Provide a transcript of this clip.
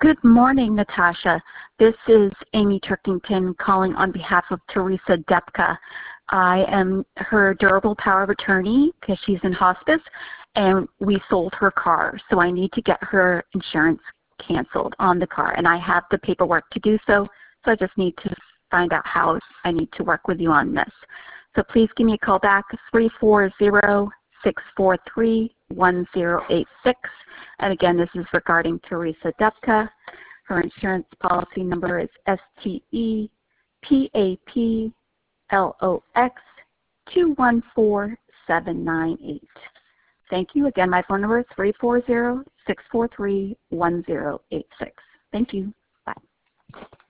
Good morning, Natasha. This is Amy Turkington calling on behalf of Teresa Depka. I am her durable power of attorney because she's in hospice, and we sold her car, so I need to get her insurance canceled on the car, and I have the paperwork to do so, so I just need to find out how I need to work with you on this. So please give me a call back, 340-643-1086. And again, this is regarding Teresa Depka. Her insurance policy number is STEPAPLOX 214798. Thank you. Again, my phone number is 340-643-1086. Thank you. Bye.